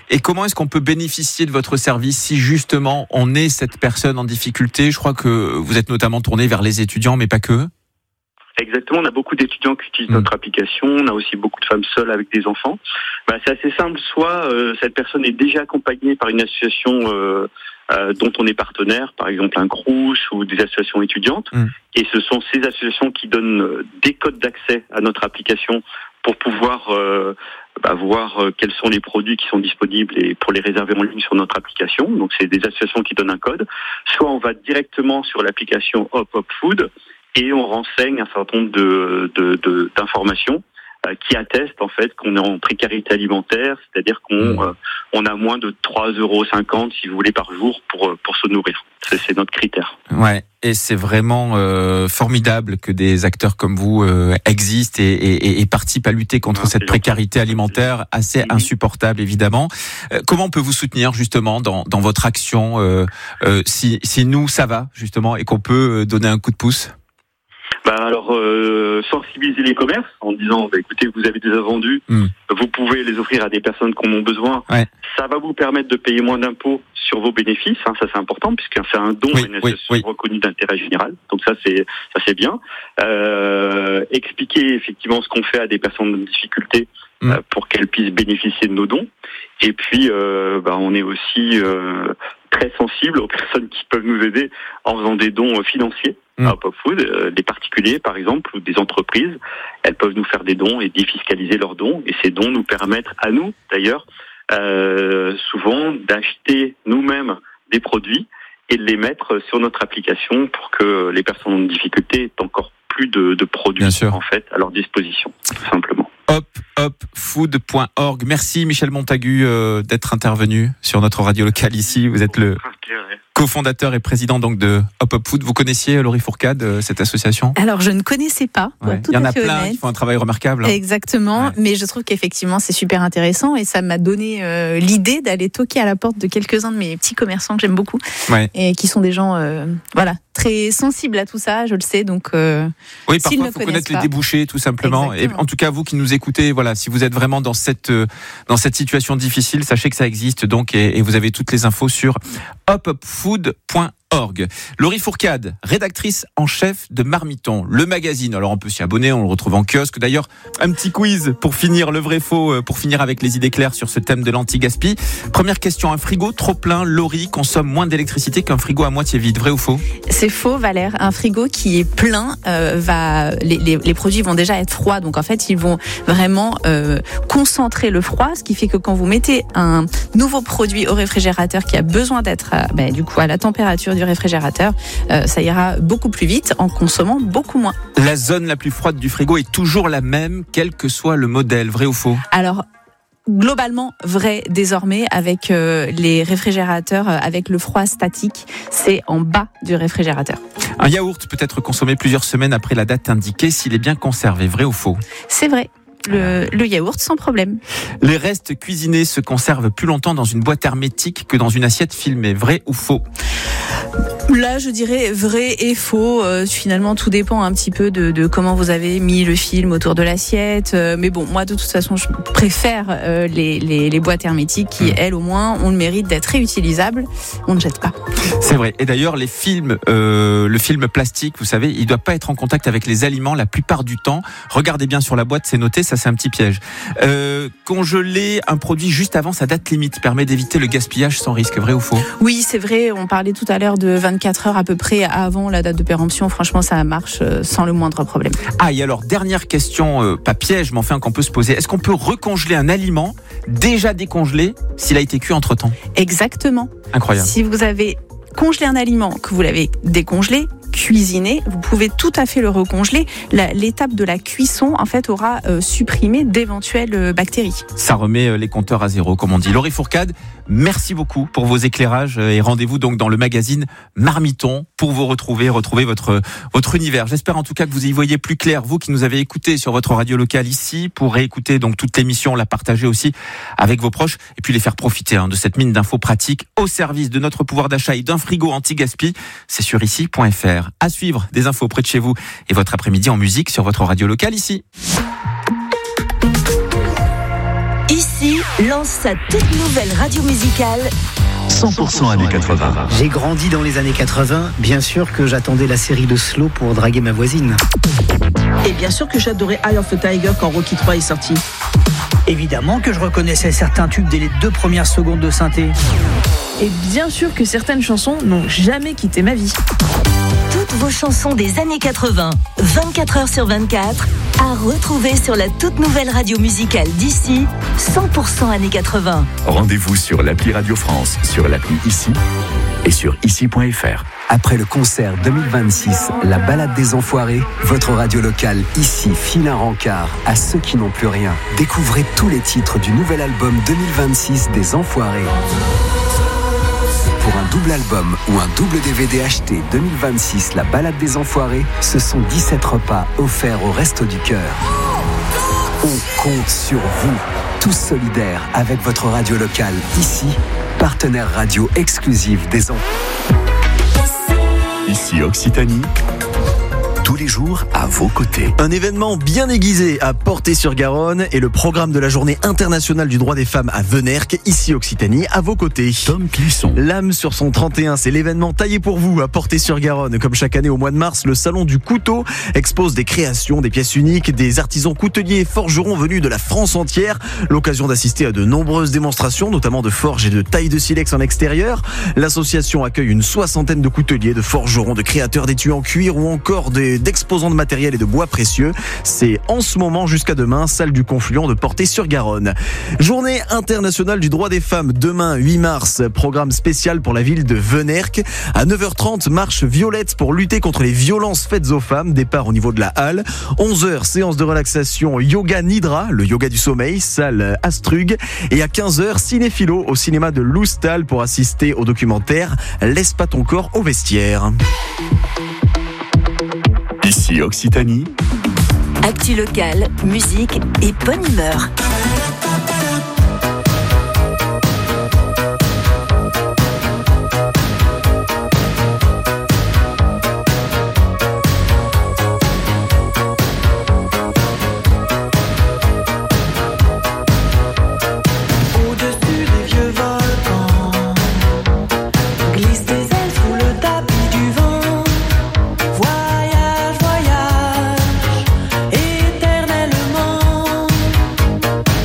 Et comment est-ce qu'on peut bénéficier de votre service si justement on est cette personne en difficulté? Je crois que vous êtes notamment tourné vers les étudiants, mais pas que. Exactement, on a beaucoup d'étudiants qui utilisent notre application, on a aussi beaucoup de femmes seules avec des enfants. Bah, c'est assez simple, soit euh, cette personne est déjà accompagnée par une association euh, euh, dont on est partenaire, par exemple un Crous ou des associations étudiantes, mmh. et ce sont ces associations qui donnent des codes d'accès à notre application pour pouvoir euh, bah, voir euh, quels sont les produits qui sont disponibles et pour les réserver en ligne sur notre application. Donc c'est des associations qui donnent un code. Soit on va directement sur l'application Hop Hop Food et on renseigne un certain nombre de, de, de, d'informations euh, qui attestent en fait qu'on est en précarité alimentaire, c'est-à-dire qu'on mmh. euh, on a moins de trois euros cinquante si vous voulez par jour pour pour se nourrir. C'est, c'est notre critère. Ouais, et c'est vraiment euh, formidable que des acteurs comme vous euh, existent et, et, et participent à lutter contre ah, cette précarité alimentaire assez mmh. insupportable évidemment. Euh, comment on peut vous soutenir justement dans dans votre action euh, euh, si si nous ça va justement et qu'on peut donner un coup de pouce? Bah alors euh, sensibiliser les commerces en disant bah, écoutez, vous avez des invendus, mmh. vous pouvez les offrir à des personnes qui en ont besoin. Ouais. Ça va vous permettre de payer moins d'impôts sur vos bénéfices, hein, ça c'est important puisque c'est un don oui, à une association oui, oui. reconnue d'intérêt général. Donc ça c'est ça c'est bien. Euh, expliquer effectivement ce qu'on fait à des personnes en difficulté mmh. euh, pour qu'elles puissent bénéficier de nos dons. Et puis euh, bah, on est aussi euh, très sensible aux personnes qui peuvent nous aider en faisant des dons financiers. Mmh. À Hop Hop Food, euh, des particuliers par exemple ou des entreprises, elles peuvent nous faire des dons et défiscaliser leurs dons, et ces dons nous permettent à nous d'ailleurs euh, souvent d'acheter nous-mêmes des produits et de les mettre sur notre application pour que les personnes en difficulté aient encore plus de, de produits en fait à leur disposition, tout simplement. hop hop food point org. Merci Michel Montagu euh, d'être intervenu sur notre radio locale ici. Vous êtes le cofondateur et président donc de Hop Hop Food. Vous connaissiez Laurie Fourcade, euh, cette association? Alors je ne connaissais pas. Ouais. Il y en a plein honnête. Qui font un travail remarquable. Hein. Exactement, ouais. Mais je trouve qu'effectivement c'est super intéressant et ça m'a donné euh, l'idée d'aller toquer à la porte de quelques-uns de mes petits commerçants que j'aime beaucoup ouais. et qui sont des gens, euh, voilà, très sensibles à tout ça. Je le sais, donc. Euh, oui, parfois il faut connaître pas. Les débouchés, tout simplement. Exactement. Et en tout cas, vous qui nous écoutez, voilà, si vous êtes vraiment dans cette dans cette situation difficile, sachez que ça existe donc et, et vous avez toutes les infos sur hop hop food point org. Laurie Fourcade, rédactrice en chef de Marmiton, le magazine. Alors on peut s'y abonner, on le retrouve en kiosque. D'ailleurs, un petit quiz pour finir, le vrai faux, pour finir avec les idées claires sur ce thème de l'anti-gaspi. Première question, un frigo trop plein, Laurie, consomme moins d'électricité qu'un frigo à moitié vide, vrai ou faux? C'est faux, Valère. Un frigo qui est plein, euh, va, les, les, les produits vont déjà être froids, donc en fait ils vont vraiment euh, concentrer le froid, ce qui fait que quand vous mettez un nouveau produit au réfrigérateur qui a besoin d'être à, ben, du coup à la température du réfrigérateur, euh, ça ira beaucoup plus vite en consommant beaucoup moins. La zone la plus froide du frigo est toujours la même, quel que soit le modèle, vrai ou faux? Alors, globalement vrai désormais avec euh, les réfrigérateurs euh, avec le froid statique, c'est en bas du réfrigérateur. Un yaourt peut être consommé plusieurs semaines après la date indiquée s'il est bien conservé, vrai ou faux? C'est vrai. Le, le yaourt sans problème. Les restes cuisinés se conservent plus longtemps dans une boîte hermétique que dans une assiette filmée, vrai ou faux? Là, je dirais vrai et faux. Euh, finalement, tout dépend un petit peu de, de comment vous avez mis le film autour de l'assiette. Euh, mais bon, moi, de toute façon, je préfère euh, les, les, les boîtes hermétiques qui, elles, au moins, ont le mérite d'être réutilisables. On ne jette pas. C'est vrai. Et d'ailleurs, les films, euh, le film plastique, vous savez, il ne doit pas être en contact avec les aliments la plupart du temps. Regardez bien sur la boîte, c'est noté, ça c'est un petit piège. Euh, congeler un produit juste avant sa date limite permet d'éviter le gaspillage sans risque, vrai ou faux? Oui, c'est vrai. On parlait tout à l'heure de vingt-quatre heures à peu près avant la date de péremption. Franchement, ça marche sans le moindre problème. Ah, et alors, dernière question, euh, pas piège, mais enfin qu'on peut se poser. Est-ce qu'on peut recongeler un aliment déjà décongelé s'il a été cuit entre-temps? Exactement. Incroyable. Si vous avez congelé un aliment, que vous l'avez décongelé, cuisiner, vous pouvez tout à fait le recongeler. La, l'étape de la cuisson, en fait, aura euh, supprimé d'éventuelles euh, bactéries. Ça remet euh, les compteurs à zéro, comme on dit. Laurie Fourcade, merci beaucoup pour vos éclairages euh, et rendez-vous donc dans le magazine Marmiton pour vous retrouver, retrouver votre votre univers. J'espère en tout cas que vous y voyez plus clair, vous qui nous avez écoutés sur votre radio locale ici, pour réécouter donc toute l'émission, la partager aussi avec vos proches et puis les faire profiter hein, de cette mine d'infos pratiques au service de notre pouvoir d'achat et d'un frigo anti-gaspi. C'est sur ici point f r. À suivre, des infos près de chez vous et votre après-midi en musique sur votre radio locale ici. Ici. Ici lance sa toute nouvelle radio musicale cent pour cent années quatre-vingts. J'ai grandi dans les années quatre-vingts. Bien sûr que j'attendais la série de Slow pour draguer ma voisine. Et bien sûr que j'adorais Eye of the Tiger quand Rocky trois est sorti. Évidemment que je reconnaissais certains tubes dès les deux premières secondes de synthé. Et bien sûr que certaines chansons n'ont jamais quitté ma vie. Toutes vos chansons des années quatre-vingts, vingt-quatre heures sur vingt-quatre, à retrouver sur la toute nouvelle radio musicale d'ici, cent pour cent années quatre-vingts. Rendez-vous sur l'appli Radio France, sur l'appli Ici et sur ici point f r. Après le concert deux mille vingt-six, la balade des enfoirés, votre radio locale Ici file un rencard à ceux qui n'ont plus rien. Découvrez tous les titres du nouvel album deux mille vingt-six des Enfoirés. Pour un double album ou un double D V D acheté deux mille vingt-six, la balade des enfoirés, ce sont dix-sept repas offerts au Resto du Cœur. On compte sur vous, tous solidaires avec votre radio locale Ici, partenaire radio exclusive des enfants. Ici Occitanie, tous les jours à vos côtés. Un événement bien aiguisé à Portet-sur-Garonne et le programme de la Journée internationale du droit des femmes à Venerque, ici Occitanie, à vos côtés. Tom Clisson. L'âme sur son trente et un, c'est l'événement taillé pour vous à Portet-sur-Garonne. Comme chaque année au mois de mars, le salon du couteau expose des créations, des pièces uniques, des artisans couteliers et forgerons venus de la France entière. L'occasion d'assister à de nombreuses démonstrations, notamment de forge et de taille de silex en extérieur. L'association accueille une soixantaine de couteliers, de forgerons, de créateurs d'étuis en cuir ou encore des d'exposants de matériel et de bois précieux. C'est en ce moment jusqu'à demain, salle du Confluent de Portet-sur-Garonne. Journée internationale du droit des femmes, demain huit mars, programme spécial pour la ville de Venerque. À neuf heures trente, marche violette pour lutter contre les violences faites aux femmes, départ au niveau de la halle. onze heures, séance de relaxation yoga nidra, le yoga du sommeil, salle Astrug. Et à quinze heures, cinéphilo au cinéma de Loustal pour assister au documentaire Laisse pas ton corps au vestiaire. Ici Occitanie. Actu locale, musique et bonne humeur. Voyage, voyage, éternellement.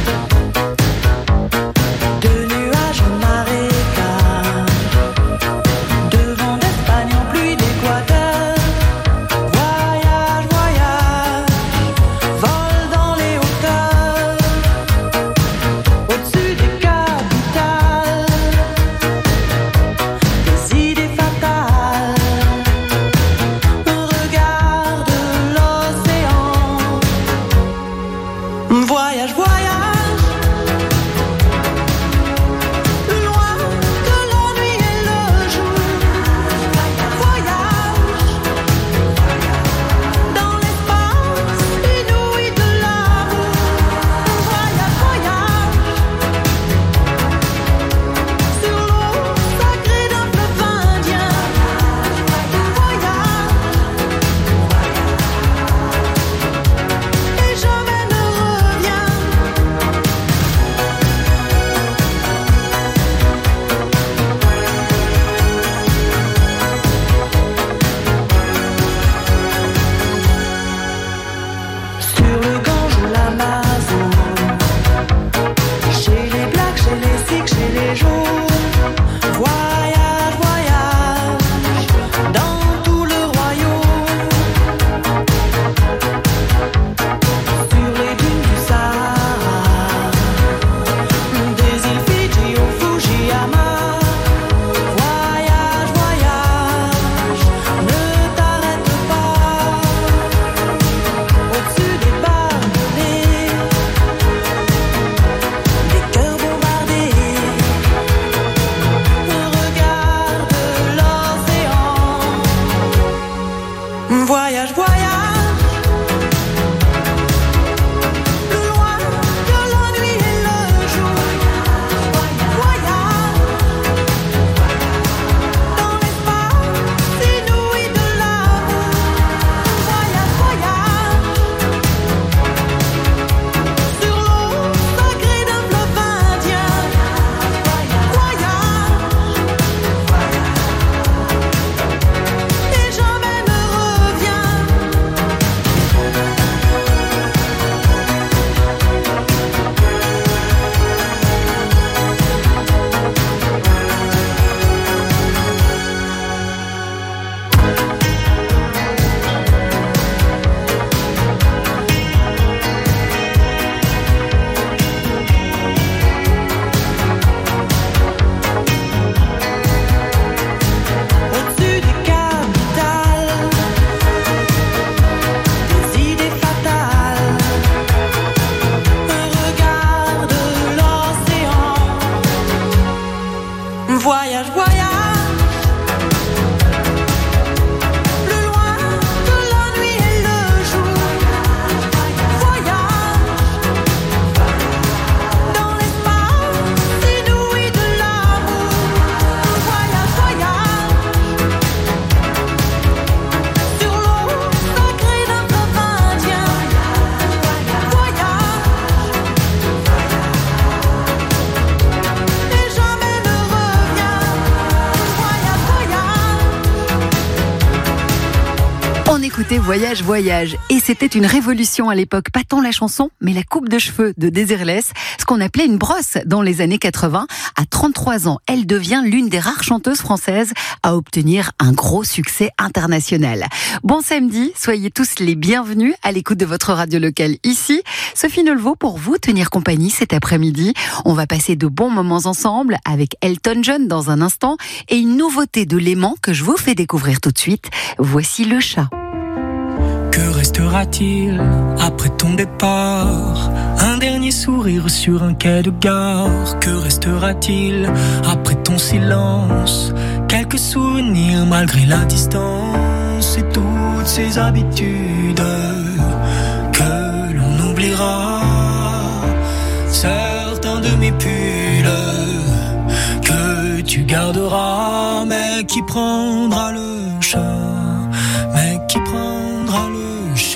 écoutez Voyage Voyage. Et c'était une révolution à l'époque. Pas tant la chanson, mais la coupe de cheveux de Désirless, ce qu'on appelait une brosse dans les années quatre-vingts. À trente-trois ans, elle devient l'une des rares chanteuses françaises à obtenir un gros succès international. Bon samedi, soyez tous les bienvenus à l'écoute de votre radio locale ici. Sophie Neulevaux pour vous tenir compagnie cet après-midi. On va passer de bons moments ensemble avec Elton John dans un instant et une nouveauté de Léman que je vous fais découvrir tout de suite. Voici Le Chat. Que restera-t-il après ton départ? Un dernier sourire sur un quai de gare. Que restera-t-il après ton silence? Quelques souvenirs malgré la distance et toutes ces habitudes que l'on oubliera. Certains de mes pulls que tu garderas, mais qui prendra le chat? Mais qui prendra le chat?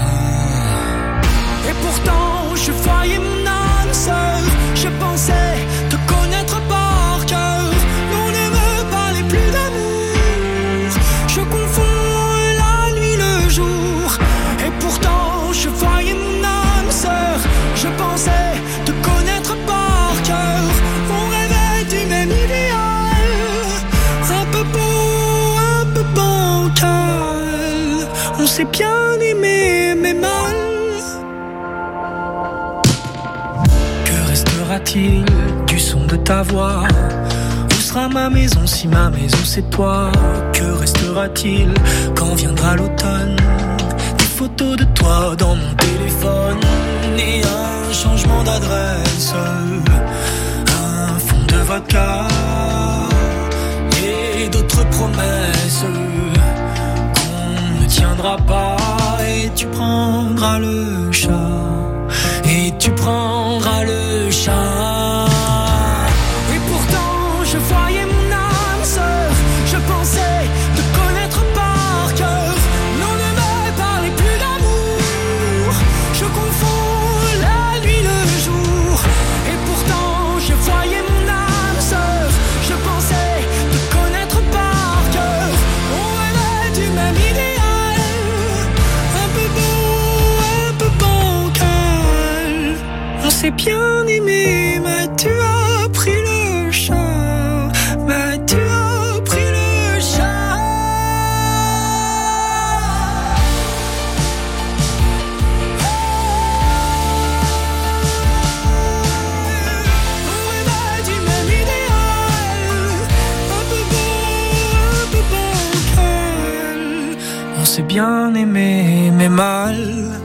Et pourtant je voyais mon âme sœur, je pensais te connaître par cœur. On ne me parlait plus d'amour, je confonds la nuit le jour. Et pourtant je voyais mon âme sœur, je pensais te connaître par cœur. On rêvait du même idéal, un peu beau, un peu bancal. On s'est bien aimé, mais mal. Que restera-t-il du son de ta voix? Où sera ma maison si ma maison c'est toi? Que restera-t-il quand viendra l'automne? Des photos de toi dans mon téléphone et un changement d'adresse, un fond de vodka et d'autres promesses qu'on ne tiendra pas. Et tu prendras le chat, et tu prendras le chat. Et pourtant je voyais mon âme sœur, je pensais te connaître par cœur. Non, ne me parlez plus d'amour, je confonds la nuit le jour. Et pourtant je voyais mon âme sœur, je pensais te connaître par cœur. On rêvait du même idéal, un peu beau, un peu bancal. On s'est bien aimé, mais tu as pris le chat. Mais tu as pris le chat. On rêvait du même idéal, un peu beau, un peu bancal. On s'est bien aimé, mais mal.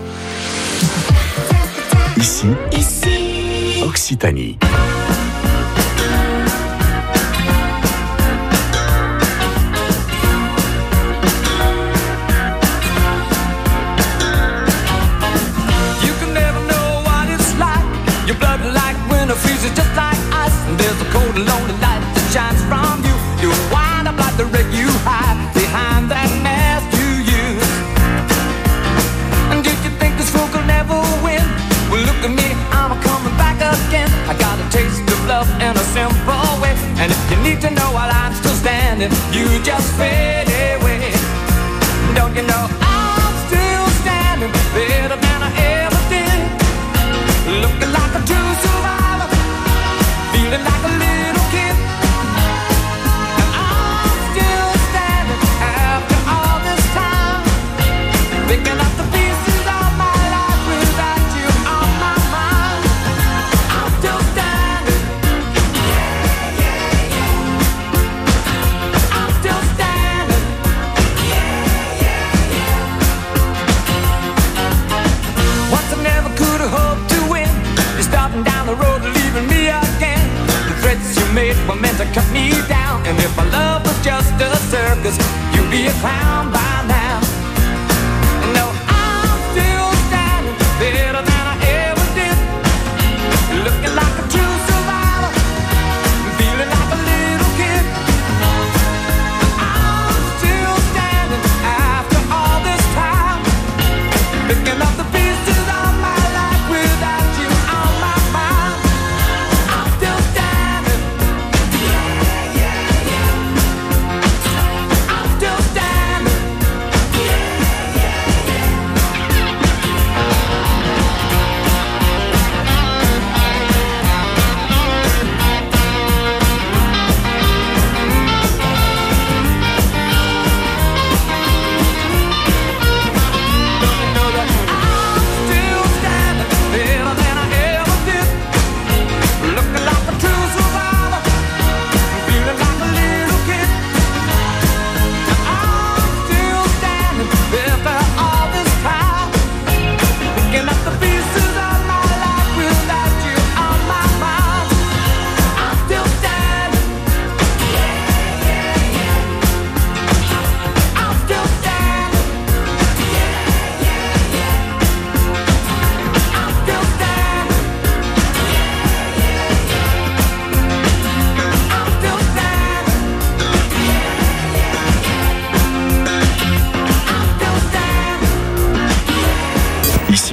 Ici, ici, Occitanie. You can never know what it's like. Your blood like winter freezes just like ice. And there's a cold and lonely light that shines from you. You wind up like the wreck you hide behind that mask you use. And did you think this fool could never win? Well, look at me, I'm coming back again. I got a taste of love in a simple way. And if you need to know while I'm still standing, you just fade away. Don't you know I'm still standing better than I ever did? Looking like a true survivor, feeling like a little kid. And I'm still standing after all this time, picking up the pieces of my life without you on my mind. I'm still standing, yeah, yeah, yeah. I'm still standing, yeah, yeah, yeah. Once I never could have hoped to win. You're starting down the road, leaving me again. The threats you made were meant to cut me down. And if my love was just a circus, you'd be a clown by now. No, I'm still standing better than I ever did. Looking like a true survivor, feeling like a little kid. I'm still standing after all this time, picking up the pieces of my life without you on my mind. I'm still standing, yeah, yeah, yeah. I'm still standing,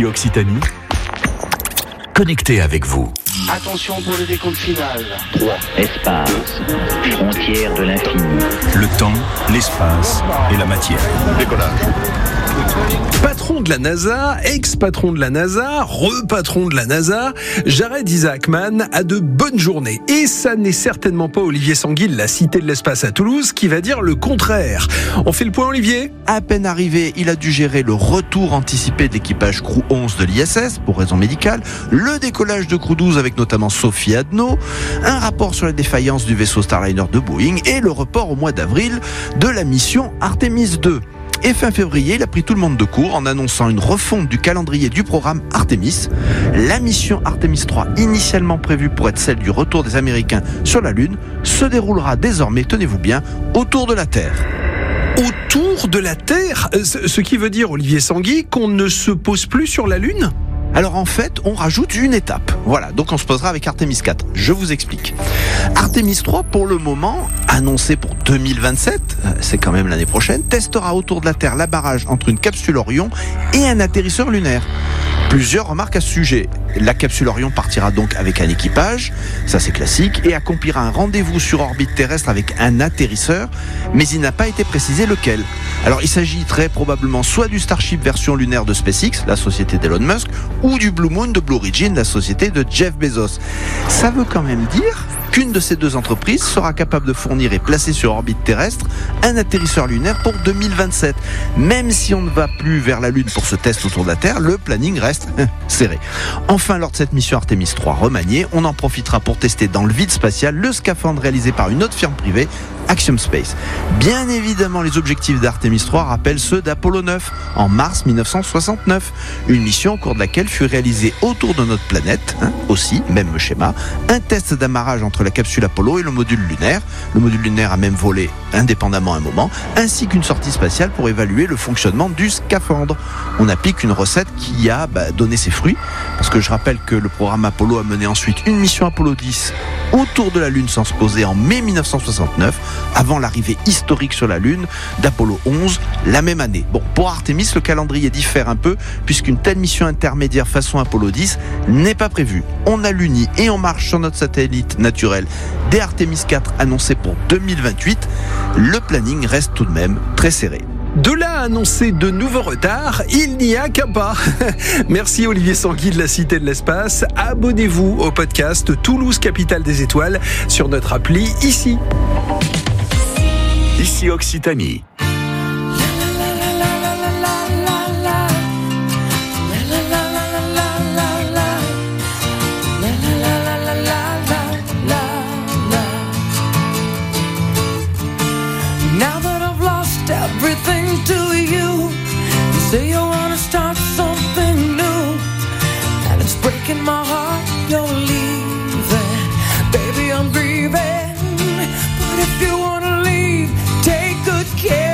Occitanie, connecté avec vous. Attention pour le décompte final. trois. Espace. Frontière de l'infini. Le temps, l'espace et la matière. Décollage. Patron de la NASA, ex-patron de la NASA, repatron de la NASA, Jared Isaacman a de bonnes journées. Et ça n'est certainement pas Olivier Sanguil, la cité de l'espace à Toulouse, qui va dire le contraire. On fait le point, Olivier ? À peine arrivé, il a dû gérer le retour anticipé de l'équipage Crew onze de l'I S S pour raison médicale, le décollage de Crew douze avec notamment Sophie Adno, un rapport sur la défaillance du vaisseau Starliner de Boeing et le report au mois d'avril de la mission Artemis deux. Et fin février, il a pris tout le monde de court en annonçant une refonte du calendrier du programme Artemis. La mission Artemis trois, initialement prévue pour être celle du retour des Américains sur la Lune, se déroulera désormais, tenez-vous bien, autour de la Terre. Autour de la Terre ? Ce qui veut dire, Olivier Sanguil, qu'on ne se pose plus sur la Lune ? Alors en fait, on rajoute une étape. Voilà, donc on se posera avec Artemis quatre. Je vous explique. Artemis trois, pour le moment, annoncé pour deux mille vingt-sept, c'est quand même l'année prochaine, testera autour de la Terre l'abarrage entre une capsule Orion et un atterrisseur lunaire. Plusieurs remarques à ce sujet. La capsule Orion partira donc avec un équipage, ça c'est classique, et accomplira un rendez-vous sur orbite terrestre avec un atterrisseur, mais il n'a pas été précisé lequel. Alors il s'agit très probablement soit du Starship version lunaire de SpaceX, la société d'Elon Musk, ou du Blue Moon de Blue Origin, la société de Jeff Bezos. Ça veut quand même dire qu'une de ces deux entreprises sera capable de fournir et placer sur orbite terrestre un atterrisseur lunaire pour deux mille vingt-sept. Même si on ne va plus vers la Lune pour ce test autour de la Terre, le planning reste serré. Enfin, lors de cette mission Artemis trois remaniée, on en profitera pour tester dans le vide spatial le scaphandre réalisé par une autre firme privée, Axiom Space. Bien évidemment, les objectifs d'Artemis trois rappellent ceux d'Apollo neuf, en mars mille neuf cent soixante-neuf. Une mission au cours de laquelle fut réalisée autour de notre planète, hein, aussi, même schéma, un test d'amarrage entre la capsule Apollo et le module lunaire. Le module lunaire a même volé indépendamment un moment, ainsi qu'une sortie spatiale pour évaluer le fonctionnement du scaphandre. On applique une recette qui a bah, donné ses fruits, parce que je rappelle que le programme Apollo a mené ensuite une mission Apollo dix autour de la Lune sans se poser en mai mille neuf cent soixante-neuf, avant l'arrivée historique sur la Lune d'Apollo onze la même année. Bon, pour Artemis, le calendrier diffère un peu, puisqu'une telle mission intermédiaire façon Apollo dix n'est pas prévue. On a l'Uni et on marche sur notre satellite naturel dès Artemis quatre annoncé pour deux mille vingt-huit. Le planning reste tout de même très serré. De là à annoncer de nouveaux retards, il n'y a qu'un pas. Merci Olivier Sanguil de la Cité de l'Espace. Abonnez-vous au podcast Toulouse, capitale des étoiles sur notre appli ici. Ici Occitanie. Say you wanna start something new, and it's breaking my heart you're leaving. Baby, I'm grieving, but if you wanna leave, take good care.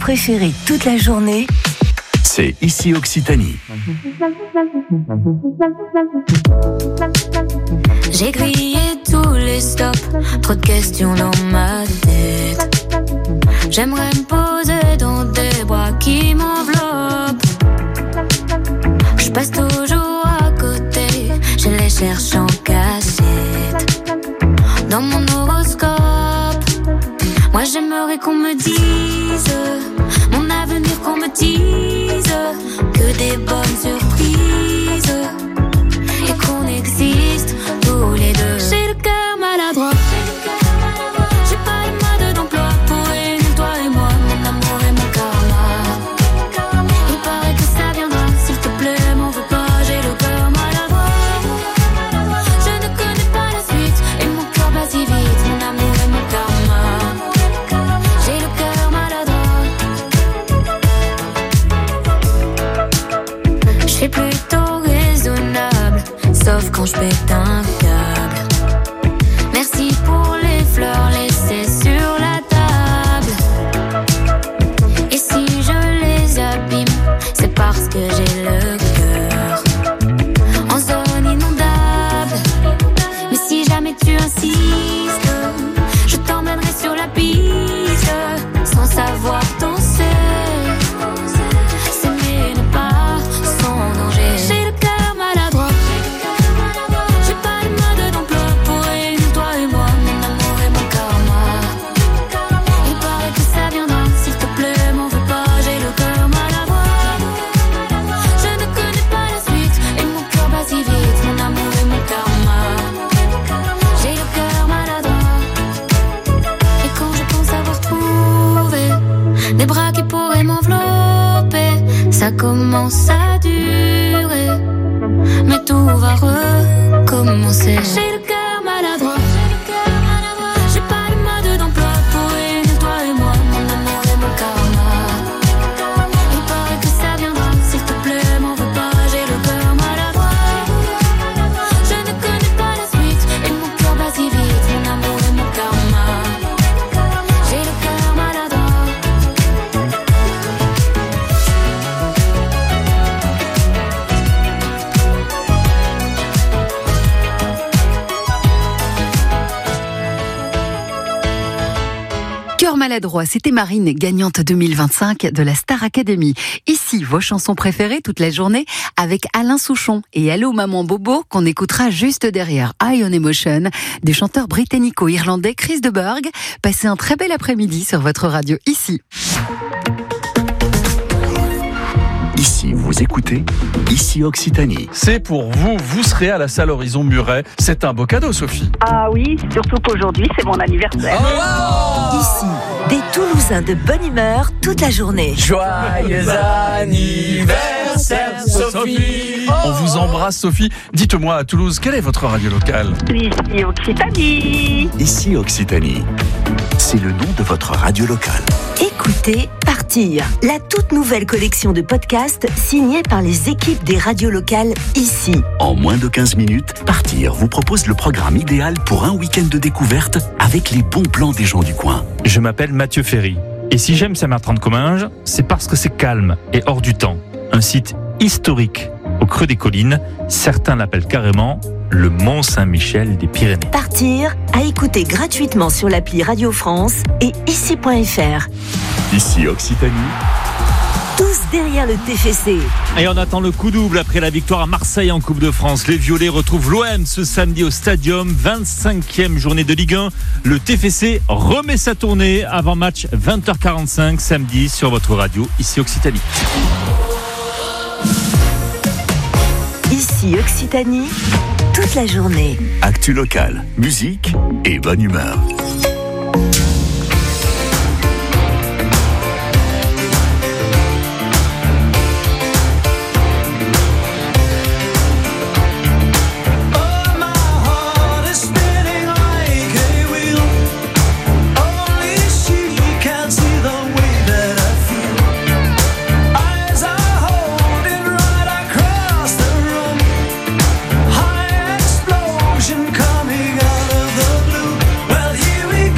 préférée toute la journée, c'est Ici Occitanie. J'ai grillé tous les stops, trop de questions dans ma tête. J'aimerais me poser dans des bras qui m'enveloppent. Je passe toujours à côté, je les cherche en cachette. Dans mon horoscope, moi j'aimerais qu'on me dise mon avenir, qu'on me dise que des bonnes surprises et qu'on existe tous les deux. J'ai le cœur maladroit, j'ai pas le mode d'emploi pour réunir toi et moi, mon amour et mon karma. Il paraît que ça viendra, s'il te plaît m'en veux pas, j'ai le cœur maladroit. Je ne connais pas la suite et mon cœur bat si vite, mon amour et mon karma. J'ai le cœur maladroit. Je suis plutôt raisonnable, sauf quand je pète un câble. Merci pour les fleurs laissées sur la table. Et si je les abîme, c'est parce que j'ai le cœur en zone inondable. Mais si jamais tu insistes, je t'emmènerai sur la piste, sans savoir danser. S'aimer n'est pas sans danger. J'ai le cœur maladroit, j'ai pas le mode d'emploi pour réunir toi et moi, mon amour et mon karma. Il paraît que ça viendra, s'il te plaît m'en veux pas, j'ai le cœur maladroit. Je ne connais pas la suite et mon cœur bat si vite, mon amour et mon karma. J'ai le cœur maladroit. Et quand je pense avoir trouvé des bras qui pourraient m'envelopper, ça commence à durer, mais tout va recommencer. J'ai le cœur maladroit, j'ai pas le mode d'emploi pour réunir toi et moi, mon amour et mon karma. Il paraît que ça viendra, s'il te plaît m'en veux pas, j'ai le cœur maladroit. Je ne connais pas la suite et mon cœur bat si vite, mon amour et mon karma. J'ai le cœur maladroit. Cœur maladroit, c'était Marine, gagnante deux mille vingt-cinq de la Star Academy. Ici, vos chansons préférées toute la journée avec Alain Souchon et Allô Maman Bobo qu'on écoutera juste derrière High on Emotion du chanteur britannico-irlandais Chris de Burgh. Passez un très bel après-midi sur votre radio ici. Ici, vous écoutez Ici Occitanie. C'est pour vous, vous serez à la salle Horizon Muret. C'est un beau cadeau, Sophie. Ah oui, surtout qu'aujourd'hui, c'est mon anniversaire. Oh Ici, des Toulousains de bonne humeur toute la journée. Joyeux anniversaire, Sophie. On vous embrasse, Sophie. Dites-moi, à Toulouse, quelle est votre radio locale? Ici Occitanie. Ici Occitanie. C'est le nom de votre radio locale. Écoutez Partir, la toute nouvelle collection de podcasts signée par les équipes des radios locales ici. En moins de quinze minutes, Partir vous propose le programme idéal pour un week-end de découverte avec les bons plans des gens du coin. Je m'appelle Mathieu Ferry. Et si j'aime Saint-Martin-de-Comminges, c'est parce que c'est calme et hors du temps. Un site historique au creux des collines. Certains l'appellent carrément le Mont Saint-Michel des Pyrénées. Partir, à écouter gratuitement sur l'appli Radio France et ici point F R. Ici Occitanie. Tous derrière le T F C. Et on attend le coup double après la victoire à Marseille en Coupe de France. Les Violets retrouvent l'O M ce samedi au Stadium. vingt-cinquième journée de Ligue un. Le T F C remet sa tournée avant match vingt heures quarante-cinq samedi sur votre radio ici Occitanie. Ici Occitanie, toute la journée. Actu locale, musique et bonne humeur. Coming out of the blue. Well, here we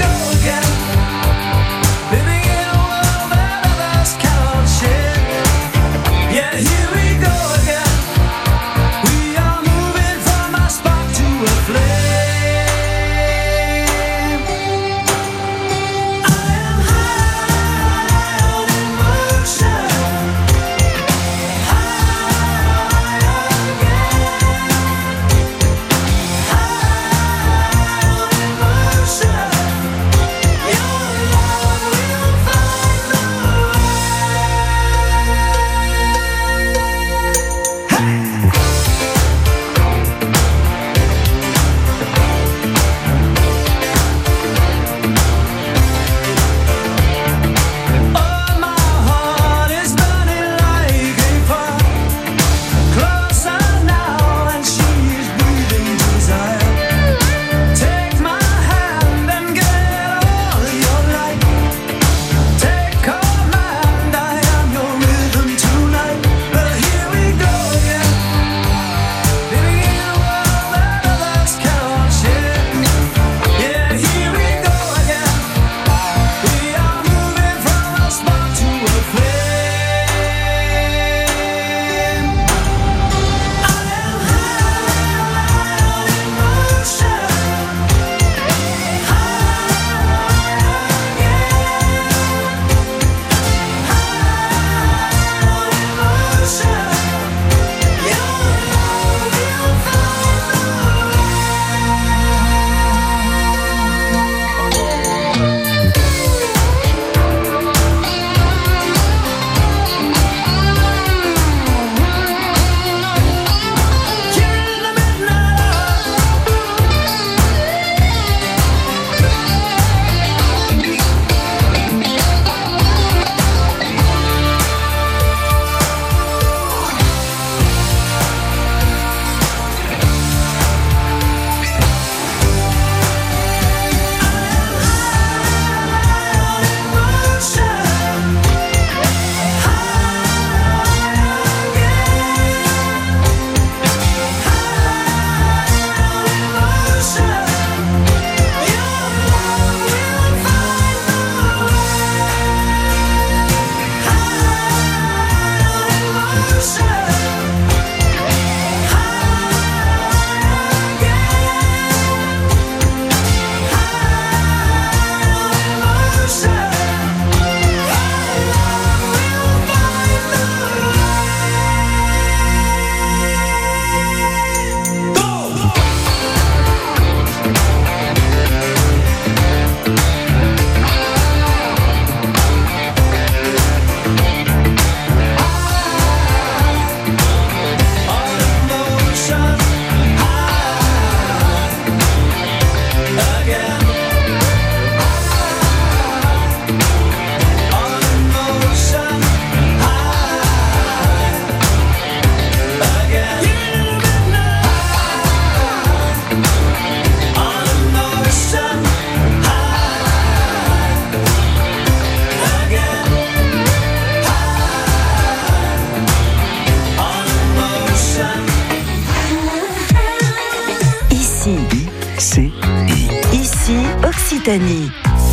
Occitanie.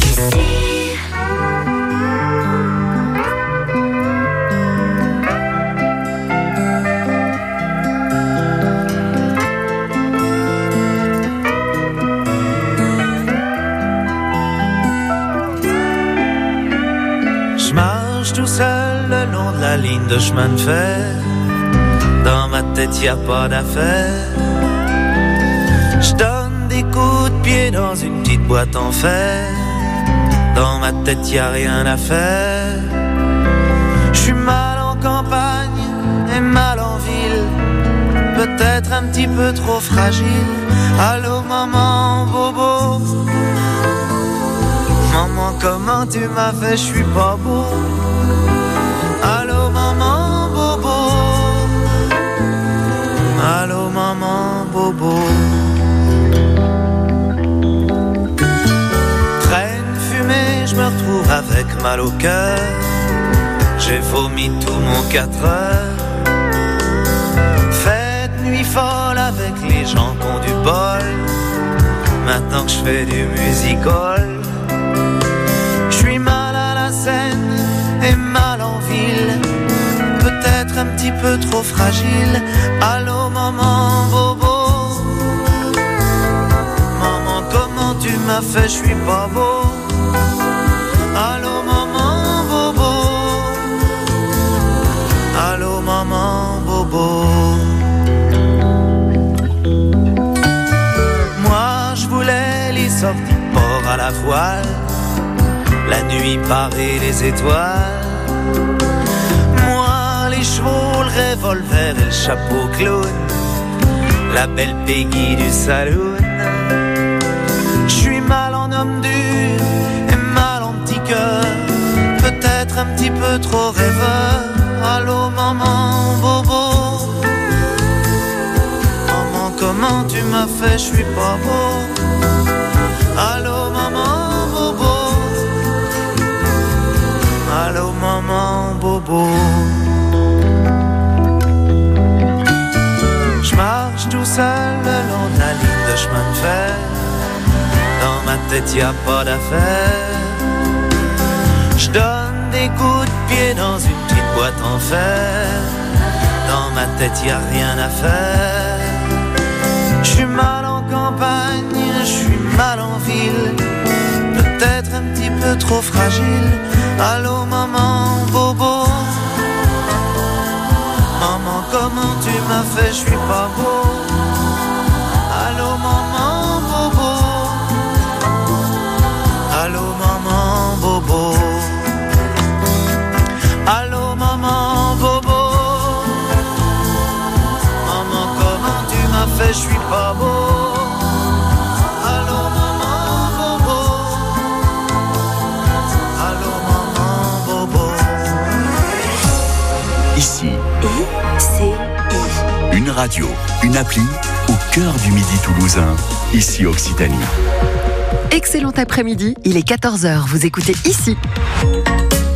Je marche tout seul le long de la ligne de chemin de fer. Dans ma tête y a pas d'affaire. Je donne des coups de pied dans une petite boîte en fer. Dans ma tête y a rien à faire. Je suis mal en campagne et mal en ville. Peut-être un petit peu trop fragile. Allô maman bobo. Maman comment tu m'as fait, je suis pas beau. Allô maman bobo. Allô maman bobo. Traîne fumée, je me retrouve avec mal au cœur. J'ai vomi tout mon quatre heures. Fête nuit folle avec les gens qui ont du bol. Maintenant que je fais du music-hall. J'suis mal à la scène et mal en ville. Peut-être un petit peu trop fragile. Allô maman bobo. Maman comment tu m'as fait, je suis pas beau. Allô maman bobo. Allô maman bobo. Moi je voulais les sorties de port à la voile. La nuit parée les étoiles. Moi les chevaux, le revolver et le chapeau clown. La belle Peggy du saloon. J'suis mal en homme dur et mal en petit cœur. Peut-être un petit peu trop rêveur. Allô maman bobo. Maman comment tu m'as fait, j'suis pas beau. Allô maman bobo. Allô maman bobo. Je marche tout seul le long de la ligne de chemin de fer. Dans ma tête y a pas d'affaire. Je donne des coups de pied dans une petite boîte en fer. Dans ma tête y a rien à faire. Je suis mal en campagne, je suis mal en ville. Peut-être un petit peu trop fragile. Allô maman bobo. Maman comment tu m'as fait, je suis pas beau. Allô maman bobo. Allô maman bobo. Allô maman bobo. Maman comment tu m'as fait, je suis pas beau. Ici, I C I. une radio, une appli au cœur du Midi toulousain. Ici Occitanie. Excellent après-midi, il est quatorze heures, vous écoutez Ici.